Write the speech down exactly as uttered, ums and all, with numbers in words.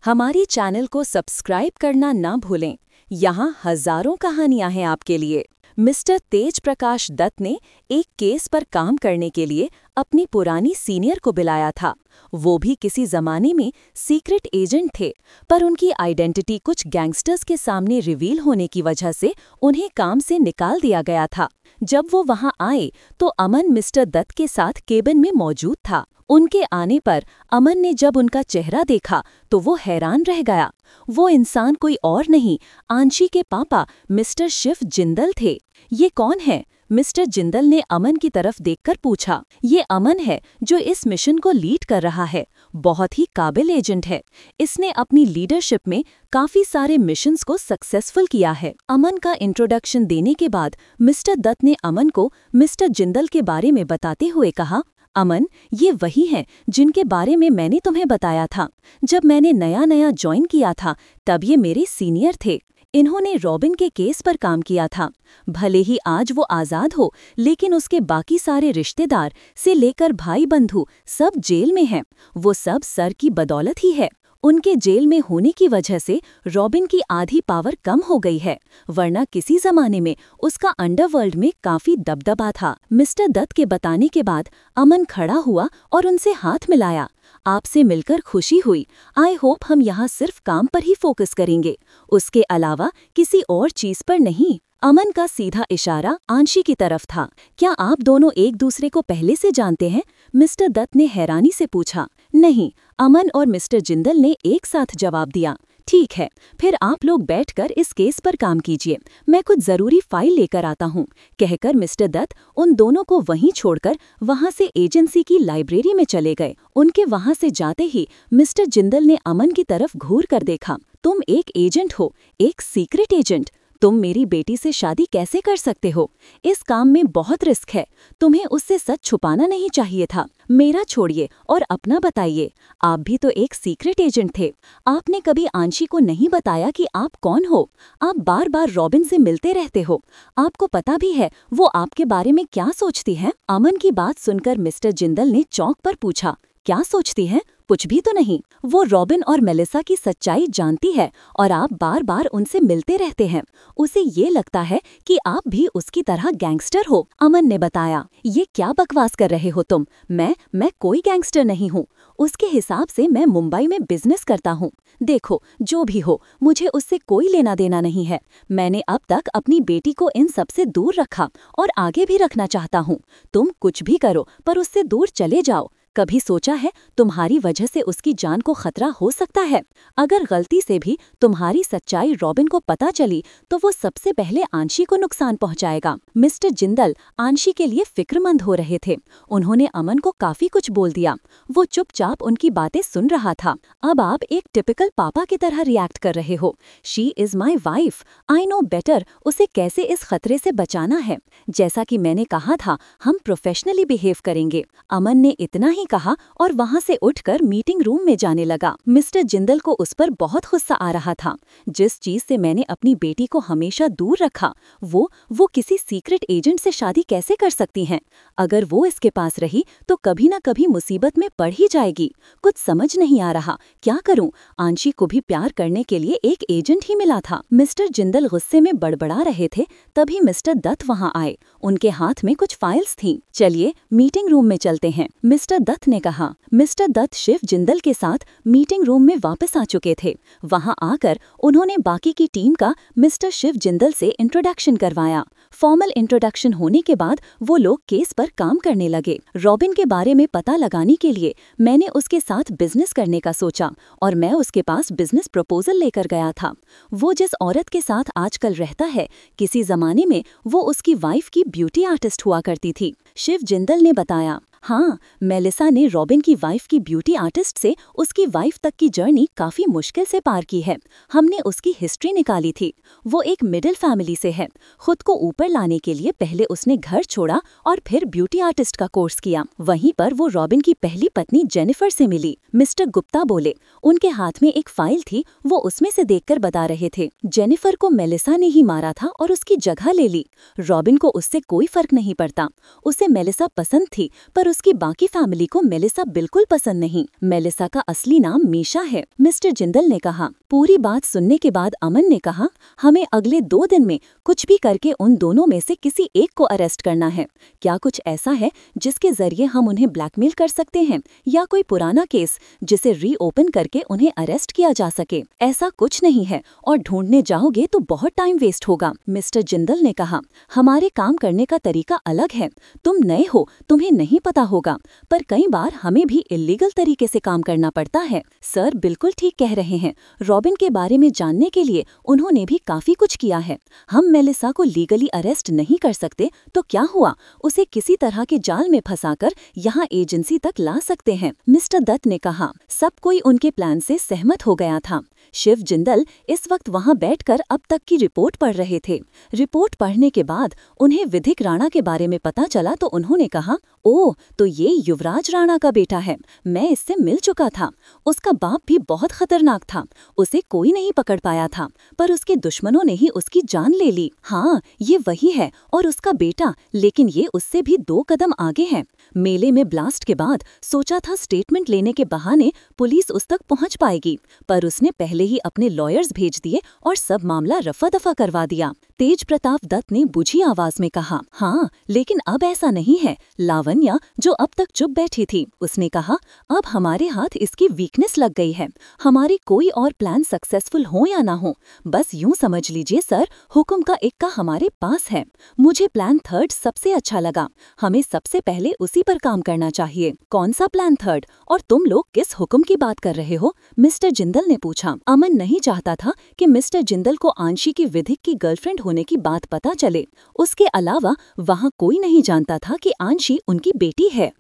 हमारे चैनल को सब्सक्राइब करना ना भूलें। यहाँ हजारों कहानियां हैं आपके लिए। मिस्टर तेज प्रकाश दत्त ने एक केस पर काम करने के लिए अपनी पुरानी सीनियर को बुलाया था। वो भी किसी जमाने में सीक्रेट एजेंट थे, पर उनकी आइडेंटिटी कुछ गैंगस्टर्स के सामने रिवील होने की वजह से उन्हें काम से निकाल दिया गया था। जब वो वहां आए तो अमन मिस्टर दत्त के साथ केबिन में मौजूद था। उनके आने पर अमन ने जब उनका चेहरा देखा तो वो हैरान रह गया। वो इंसान कोई और नहीं, आंशी के पापा मिस्टर शिव जिंदल थे। ये कौन है? मिस्टर जिंदल ने अमन की तरफ देखकर पूछा। ये अमन है जो इस मिशन को लीड कर रहा है। बहुत ही काबिल एजेंट है। इसने अपनी लीडरशिप में काफी सारे मिशंस को सक्सेसफुल किया है। अमन का इंट्रोडक्शन देने के बाद मिस्टर दत्त ने अमन को मिस्टर जिंदल के बारे में बताते हुए कहा, अमन, ये वही हैं जिनके बारे में मैंने तुम्हें बताया था। जब मैंने नया नया ज्वाइन किया था तब ये मेरे सीनियर थे। इन्होंने रॉबिन के केस पर काम किया था। भले ही आज वो आज़ाद हो, लेकिन उसके बाकी सारे रिश्तेदार से लेकर भाई बंधु सब जेल में हैं। वो सब सर की बदौलत ही है। उनके जेल में होने की वजह से रॉबिन की आधी पावर कम हो गई है, वरना किसी जमाने में उसका अंडरवर्ल्ड में काफी दबदबा था। मिस्टर दत्त के बताने के बाद अमन खड़ा हुआ और उनसे हाथ मिलाया। आपसे मिलकर खुशी हुई। आई होप हम यहाँ सिर्फ काम पर ही फोकस करेंगे, उसके अलावा किसी और चीज पर नहीं। अमन का सीधा इशारा आंशी की तरफ था। क्या आप दोनों एक दूसरे को पहले से जानते हैं? मिस्टर दत्त ने हैरानी से पूछा। नहीं, अमन और मिस्टर जिंदल ने एक साथ जवाब दिया। ठीक है, फिर आप लोग बैठकर इस केस पर काम कीजिए। मैं कुछ जरूरी फाइल लेकर आता हूँ, कहकर मिस्टर दत्त उन दोनों को वहीं छोड़कर वहां से एजेंसी की लाइब्रेरी में चले गए। उनके वहां से जाते ही मिस्टर जिंदल ने अमन की तरफ घूर कर देखा। तुम एक एजेंट हो, एक सीक्रेट एजेंट। तुम मेरी बेटी से शादी कैसे कर सकते हो? इस काम में बहुत रिस्क है। तुम्हें उससे सच छुपाना नहीं चाहिए था। मेरा छोड़िए और अपना बताइए। आप भी तो एक सीक्रेट एजेंट थे। आपने कभी आंशी को नहीं बताया कि आप कौन हो। आप बार बार रॉबिन से मिलते रहते हो। आपको पता भी है वो आपके बारे में क्या सोचती है? अमन की बात सुनकर मिस्टर जिंदल ने चौंक पर पूछा, क्या सोचती है? कुछ भी तो नहीं। वो रॉबिन और मेलिसा की सच्चाई जानती है और आप बार बार उनसे मिलते रहते हैं। उसे ये लगता है कि आप भी उसकी तरह गैंगस्टर हो। अमन ने बताया। ये क्या बकवास कर रहे हो तुम? मैं मैं कोई गैंगस्टर नहीं हूँ। उसके हिसाब से मैं मुंबई में बिजनेस करता हूँ। देखो, जो भी हो, मुझे उससे कोई लेना देना नहीं है। मैंने अब तक अपनी बेटी को इन सब से दूर रखा और आगे भी रखना चाहता हूँ। तुम कुछ भी करो, पर उससे दूर चले जाओ। कभी सोचा है तुम्हारी वजह से उसकी जान को खतरा हो सकता है? अगर गलती से भी तुम्हारी सच्चाई रॉबिन को पता चली तो वो सबसे पहले आंशी को नुकसान पहुंचाएगा। मिस्टर जिंदल आंशी के लिए फिक्रमंद हो रहे थे। उन्होंने अमन को काफी कुछ बोल दिया। वो चुपचाप उनकी बातें सुन रहा था। अब आप एक टिपिकल पापा की तरह रिएक्ट कर रहे हो। She is my wife. I know better उसे कैसे इस खतरे से बचाना है। जैसा कि मैंने कहा था, हम प्रोफेशनली बिहेव करेंगे। अमन ने इतना ही कहा और वहां से उठकर मीटिंग रूम में जाने लगा। मिस्टर जिंदल को उस पर बहुत गुस्सा आ रहा था। जिस चीज से मैंने अपनी बेटी को हमेशा दूर रखा, वो वो किसी सीक्रेट एजेंट से शादी कैसे कर सकती हैं? अगर वो इसके पास रही तो कभी ना कभी मुसीबत में पड़ ही जाएगी। कुछ समझ नहीं आ रहा, क्या करूं? आंशी को भी प्यार करने के लिए एक एजेंट ही मिला था। मिस्टर जिंदल गुस्से में बड़बड़ा रहे थे, तभी मिस्टर दत्त वहां आए। उनके हाथ में कुछ फाइल्स थीं। चलिए मीटिंग रूम में चलते हैं, मिस्टर दत्त ने कहा। मिस्टर दत्त शिव जिंदल के साथ मीटिंग रूम में वापस आ चुके थे। वहां आकर उन्होंने बाकी की टीम का मिस्टर शिव जिंदल से इंट्रोडक्शन करवाया। फॉर्मल इंट्रोडक्शन होने के बाद वो लोग केस पर काम करने लगे। रॉबिन के बारे में पता लगाने के लिए मैंने उसके साथ बिजनेस करने का सोचा और मैं उसके पास बिजनेस प्रपोजल लेकर गया था। वो जिस औरत के साथ आजकल रहता है, किसी जमाने में वो उसकी वाइफ की ब्यूटी आर्टिस्ट हुआ करती थी। शिव जिंदल ने बताया। हाँ, मेलिसा ने रॉबिन की वाइफ की ब्यूटी आर्टिस्ट से उसकी वाइफ तक की जर्नी काफी मुश्किल से पार की है। हमने उसकी हिस्ट्री निकाली थी। वो एक मिडिल फैमिली से है। खुद को ऊपर लाने के लिए पहले उसने घर छोड़ा और फिर ब्यूटी आर्टिस्ट का कोर्स किया। वहीं पर वो रॉबिन की पहली पत्नी जेनिफर से मिली। मिस्टर गुप्ता बोले। उनके हाथ में एक फाइल थी, वो उसमें से देखकर बता रहे थे। जेनिफर को मेलिसा ने ही मारा था और उसकी जगह ले ली। रॉबिन को उससे कोई फर्क नहीं पड़ता। उसे मेलिसा पसंद थी, पर उसकी बाकी फैमिली को मेलिसा बिल्कुल पसंद नहीं। मेलिसा का असली नाम मीशा है, मिस्टर जिंदल ने कहा। पूरी बात सुनने के बाद अमन ने कहा, हमें अगले दो दिन में कुछ भी करके उन दोनों में से किसी एक को अरेस्ट करना है। क्या कुछ ऐसा है जिसके जरिए हम उन्हें ब्लैकमेल कर सकते हैं, या कोई पुराना केस जिसे रीओपन करके उन्हें अरेस्ट किया जा सके? ऐसा कुछ नहीं है और ढूंढने जाओगे तो बहुत टाइम वेस्ट होगा। मिस्टर जिंदल ने कहा, हमारे काम करने का तरीका अलग है। तुम नए हो, तुम्हें नहीं पता होगा, पर कई बार हमें भी इलीगल तरीके से काम करना पड़ता है। सर बिल्कुल ठीक कह रहे हैं। रॉबिन के बारे में जानने के लिए उन्होंने भी काफी कुछ किया है। हम मेलिसा को लीगली अरेस्ट नहीं कर सकते तो क्या हुआ, उसे किसी तरह के जाल में फंसाकर यहाँ एजेंसी तक ला सकते हैं। मिस्टर दत्त ने कहा। सब कोई उनके प्लान से सहमत हो गया था। शिव जिंदल इस वक्त वहां बैठकर अब तक की रिपोर्ट पढ़ रहे थे। रिपोर्ट पढ़ने के बाद उन्हें विधिक राणा के बारे में पता चला तो उन्होंने कहा, ओह, तो ये युवराज राणा का बेटा है। मैं इससे मिल चुका था। उसका बाप भी बहुत खतरनाक था। उसे कोई नहीं पकड़ पाया था, पर उसके दुश्मनों ने ही उसकी जान ले ली। हाँ, ये वही है और उसका बेटा, लेकिन ये उससे भी दो कदम आगे है। मेले में ब्लास्ट के बाद सोचा था स्टेटमेंट लेने के बहाने पुलिस उस तक पहुंच पाएगी, पर उसने पहले ही अपने लॉयर्स भेज दिए और सब मामला रफा दफा करवा दिया। तेज प्रताप दत्त ने बुझी आवाज में कहा, हाँ, लेकिन अब ऐसा नहीं है। लावण्या, जो अब तक चुप बैठी थी, उसने कहा, अब हमारे हाथ इसकी वीकनेस लग गई है। हमारी कोई और प्लान सक्सेसफुल हो या ना हो, बस यूं समझ लीजिए सर, हुक्म का इक्का हमारे पास है। मुझे प्लान थर्ड सबसे अच्छा लगा। हमें सबसे पहले उसी पर काम करना चाहिए। कौन सा प्लान थर्ड, और तुम लोग किस हुक्म की बात कर रहे हो? मिस्टर जिंदल ने पूछा। अमन नहीं चाहता था कि मिस्टर जिंदल को आंशी की विधिक की गर्लफ्रेंड होने की बात पता चले। उसके अलावा वहाँ कोई नहीं जानता था कि आंशी उनकी बेटी है।